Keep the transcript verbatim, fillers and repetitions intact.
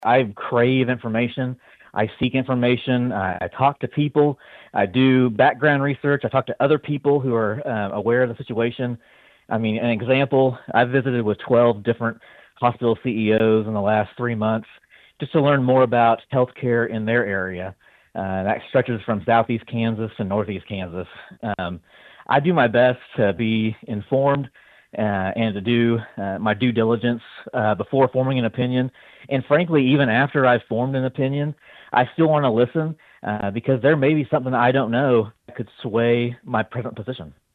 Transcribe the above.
I crave information. I seek information. I, I talk to people. I do background research. I talk to other people who are uh, aware of the situation. I mean, an example, I visited with twelve different hospital C E Os in the last three months just to learn more about healthcare in their area. Uh, that stretches from southeast Kansas to northeast Kansas. Um, I do my best to be informed uh, and to do uh, my due diligence uh, before forming an opinion. And frankly, even after I've formed an opinion, I still want to listen uh, because there may be something I don't know that could sway my present position.